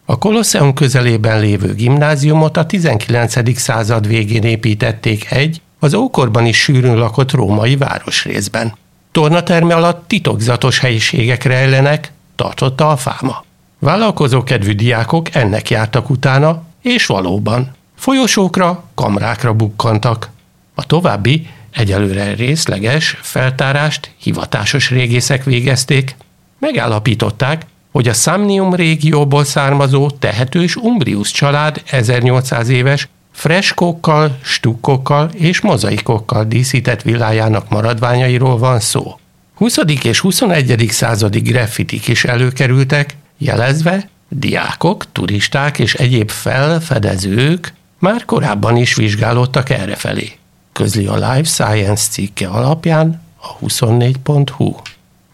A Kolosseum közelében lévő gimnáziumot a 19. század végén építették az ókorban is sűrűn lakott római városrészben. Tornaterme alatt titokzatos helyiségek rejlenek, tartotta a fáma. Vállalkozókedvű diákok ennek jártak utána, és valóban folyosókra, kamrákra bukkantak. A további, egyelőre részleges feltárást hivatásos régészek végezték. Megállapították, hogy a Samnium régióból származó tehetős Umbrius család 1800 éves freskókkal, stukkokkal és mozaikokkal díszített villájának maradványairól van szó. 20. és 21. századi graffitik is előkerültek, jelezve, diákok, turisták és egyéb felfedezők már korábban is vizsgálódtak errefelé. Közli a Life Science cikke alapján a 24.hu.